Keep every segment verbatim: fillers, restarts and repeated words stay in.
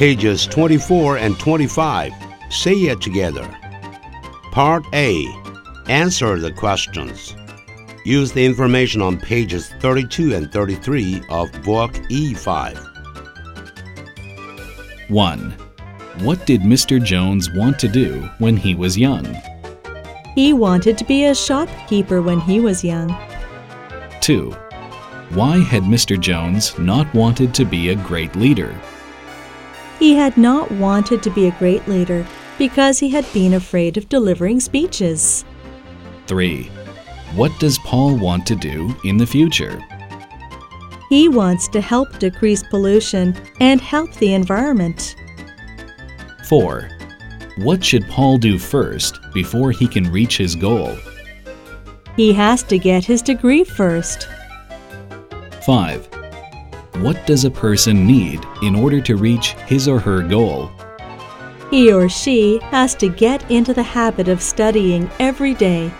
Pages twenty-four and twenty-five. Say it together. Part A. Answer the questions. Use the information on pages thirty-two and thirty-three of Book E five. one. What did Mister Jones want to do when he was young? He wanted to be a shopkeeper when he was young. two. Why had Mister Jones not wanted to be a great leader? He had not wanted to be a great leader because he had been afraid of delivering speeches. three. What does Paul want to do in the future? He wants to help decrease pollution and help the environment. four. What should Paul do first before he can reach his goal? He has to get his degree first. five. What does a person need in order to reach his or her goal? He or she has to get into the habit of studying every day.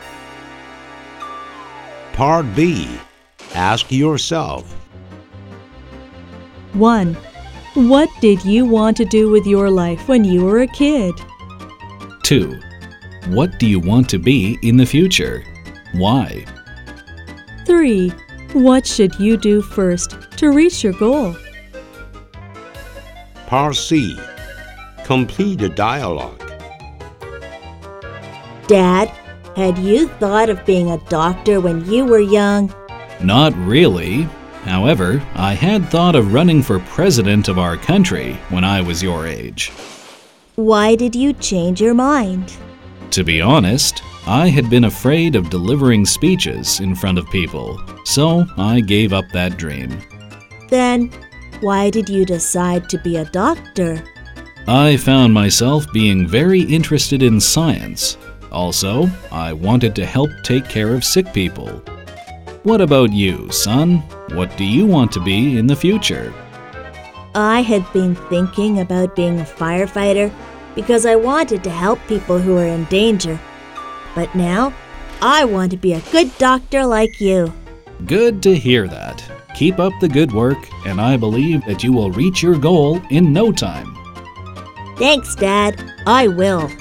Part B. Ask yourself. one. What did you want to do with your life when you were a kid? two. What do you want to be in the future? Why? three. What should you do first to reach your goal? Part C. Complete the dialogue. Dad, had you thought of being a doctor when you were young? Not really. However, I had thought of running for president of our country when I was your age. Why did you change your mind? To be honest, I had been afraid of delivering speeches in front of people, so I gave up that dream. Then, why did you decide to be a doctor? I found myself being very interested in science. Also, I wanted to help take care of sick people. What about you, son? What do you want to be in the future? I had been thinking about being a firefighter because I wanted to help people who were in danger. But now, I want to be a good doctor like you. Good to hear that. Keep up the good work, and I believe that you will reach your goal in no time. Thanks, Dad. I will.